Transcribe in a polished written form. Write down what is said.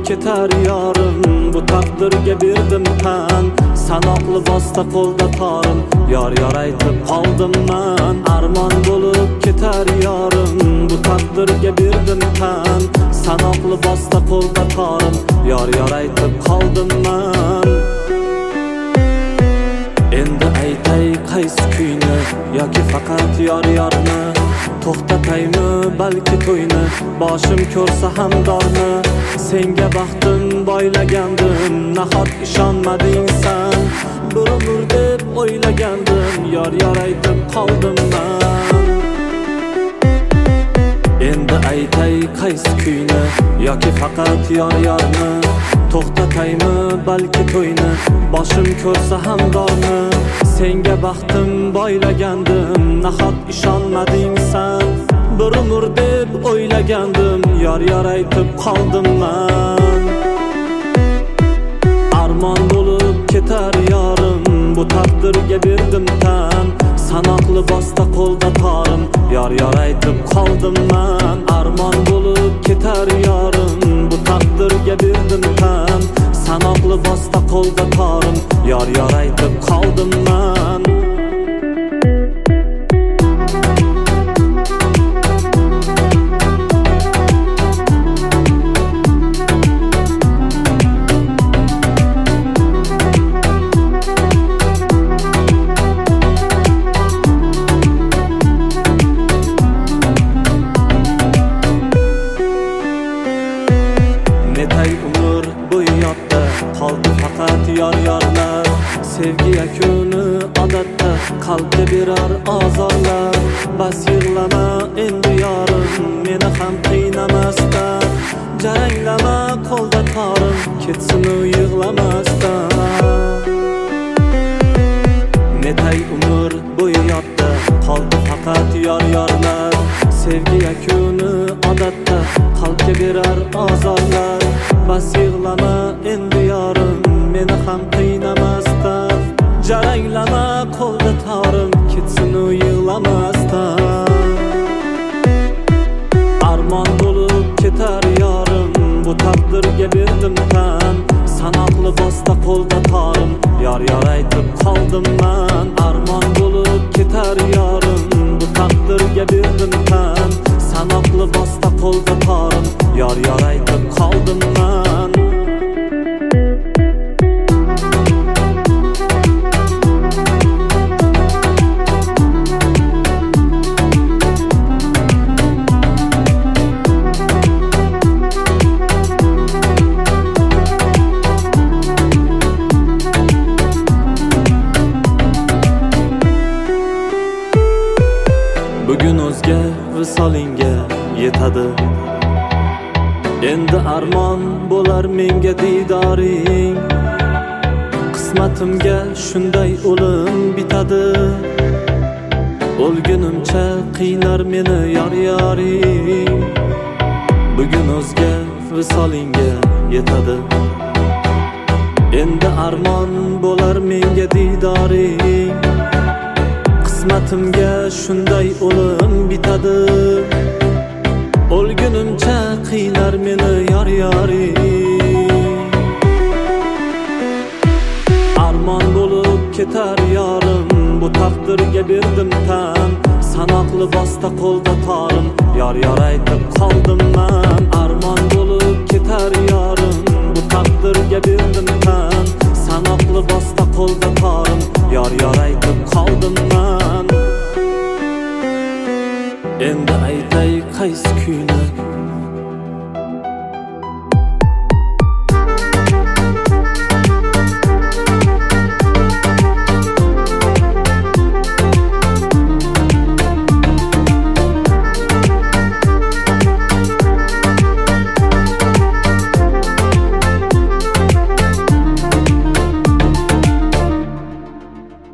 ketar yorim, bu taqdirga berdim tan. Sanoqli bosta qo'lda torim, yor aytib qoldim man. Armon bo'lib ketar yorim, bu taqdirga berdim tan. Sanoqli bosta qo'lda torim, yor aytib qoldim man. Endi aytay qaysi kuyni, yoki faqat yorni? To'xtataymi balki to'yni, boshim ko'rsa ham dorni? Senga baxtim boylagandim, nahot ishonmading san? Bir umr deb o'ylagandim, yor aytib qoldim man. Endi aytay qaysi kuyni, yoki faqat yorni? To'xtataymi balki to'yni, boshim ko'rsa ham dorni? Senga baxtim boylagandim, nahot ishonmading san? Bir umr deb o'ylagandim, yor aytib qoldim man. Armon bo'lib ketar yorim, bu taqdirga berdim tan. Sanoqli bosta qo'lda torim, yor aytib qoldim man. Armon bo'lib ketar yorim, bu taqdirga berdim tan. Sanoqli bosta qo'lda torim, yor aytib qoldim man. Netay umr bo'yi yodda qoldi faqat yorlar. Sevgi yakuni odatda qalbga berar azorlar. Bas yig'lama endi yorim, meni ham qiynamasdan. Jaranglama qo'lda torim, ketsin u yig'lamasdan. Netay umr bo'yi yodda qoldi faqat yorlar. Sevgi yakuni odatda qalbga berar azorlar. Bas yig'lama endi yorim, meni ham qiynamasdan. Jaranglama qo'lda torim, ketsin u yig'lamasdan. Armon bo'lib ketar yorim, bu taqdirga berdim tan. Sanoqli bosta qo'lda torim, yor aytib qoldim man. Armon bo'lib ketar yorim, bu taqdirga berdim tan. Sanoqli bosta qo'lda torim, yor aytib qoldim man. Bugun o'zga visolingga yetadi. Endi armon bo'lar menga didoring. Qismatimga shunday o'lim bitadi. O'lgunimcha qiynar meni yoring. Bugun o'zga visolingga yetadi. Endi armon bo'lar menga didoring. Qismatimga shunday o'lim bitadi. O'lgunimcha qiynar meni yoring. Armon bo'lib ketar yorim, bu taqdirga berdim tan. Sanoqli bosta qo'lda torim, yor aytib qoldim man. Armon bo'lib ketar yorim, bu taqdirga berdim tan. Sanoqli bosta qo'lda torim, yor aytib qoldim man. Endi aytay qaysi kuyni,